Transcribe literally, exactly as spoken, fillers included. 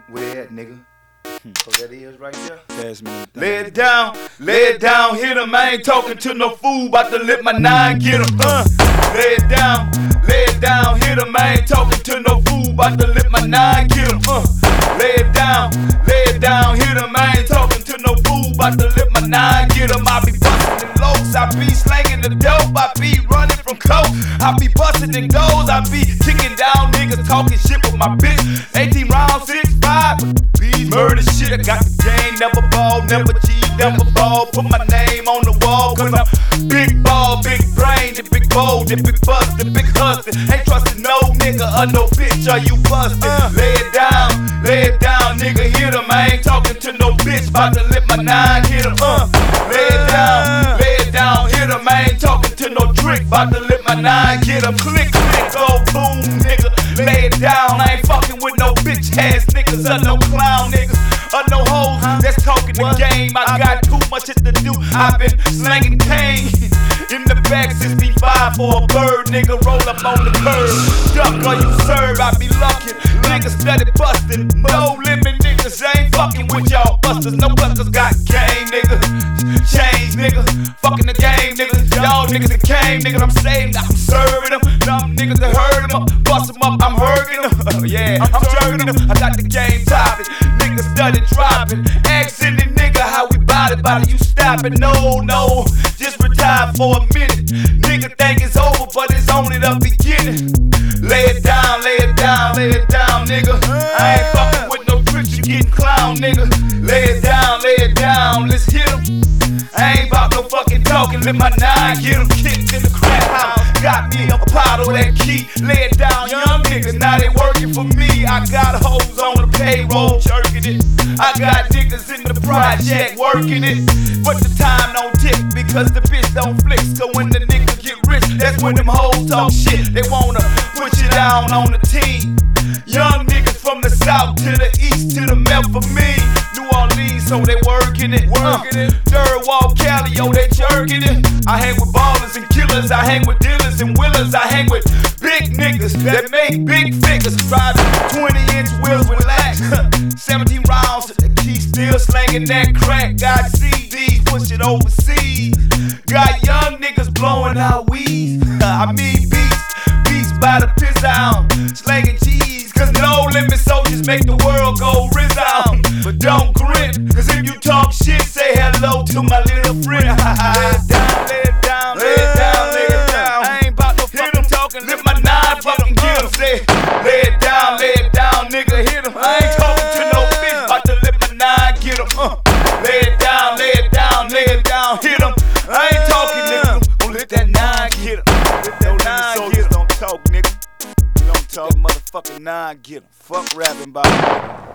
Where they at, nigga? Oh, that is right there. Pass me. Lay it down, lay it down, hit him. I ain't talking to no fool, about to let my nine get him. Uh. Lay it down, lay it down, hit him. I ain't talking to no fool, about to let my nine get him. Uh. Lay it down, lay it down, hit him. I ain't talking to no fool, about to let my nine get him. I be busting the lows, I be slanging the dope, I be running from coke, I be busting the goals, I be kicking down niggas talking shit with my bitch. eighteen rounds, six five. Murder shit, I got the game, never ball, never cheat, never fall. Put my name on the wall, cause I'm big ball, big brain, the big bold, the big bust, the big hustlin'. Ain't trustin' no nigga or no bitch, are you bustin'? Uh, lay it down, lay it down, nigga, hit him. I ain't talking to no bitch, bout to let my nine hit him. Uh, lay it down, lay it down, hit him. I ain't talking to no trick, bout to let my nine get him. Click, click, go boom, nigga. Lay it down, I ain't fucking with no bitch ass niggas or no clown niggas or no hoes that's talking the game. I got too much shit to do. I've been slanging cane in the back sixty-five for a bird, nigga. Roll up on the curb, duck or you serve. I be luckin', niggas steady bustin'. No limit, niggas ain't fucking with y'all busters. No busters got game, nigga. Change, nigga. Fucking the game, nigga. Y'all niggas that came, nigga. I'm saving, I'm serving them. Them niggas that heard them up, bust them up. I'm hurting them, yeah, I'm jerking them. I got the game topping, niggas study dropping. Asking the nigga how we bout it, bout it, you stopping. No, no, just retire for a minute. Nigga think it's over, but it's only the beginning. Lay it down, lay it down, lay it down, nigga. I ain't fucking with no tricks, you getting clown, nigga. Lay it down, lay it down, let's hit him. I ain't about no fucking talking, let my nine get him kicked in the crack house. Got me a bottle that key, lay it down, young niggas, now they working for me. I got hoes on the payroll, jerking it. I got niggas in the project working it. But the time don't tick because the bitch don't flick. So when the nigga get rich, that's when them hoes talk shit. They wanna put you down on the team. Young niggas from the south to the east to the melt for me. New Orleans, so they working it, working it. Third Wall, Cali, yo, they jerking it. I hang with ballers and killers, I hang with dealers and willers. I hang with big niggas that make big figures. Driving twenty inch wheels with lax. seventeen rounds, he still slanging that crack. Got C Ds, push it overseas. Got young niggas blowing out weeds. I mean beats, beats by the piss out. Slanging cheese, cause no limit soldiers make the world go resound. But don't grin, cause if you talk shit, say hello to my little friend. Lay it down, lay it down, lay it down, lay it down. I ain't about no fucking talking, lift my nine fucking get him. Say, lay it down, lay it down, nigga, hit him. I ain't talking to no bitch, about to lift my nine get him. Uh. Lay it down, lay it down, lay it down, hit him. I ain't talking, nigga, gonna let that nine get him. Let that nine get him. Don't talk, nigga. You don't talk, motherfucking nine get him. Fuck rapping about it.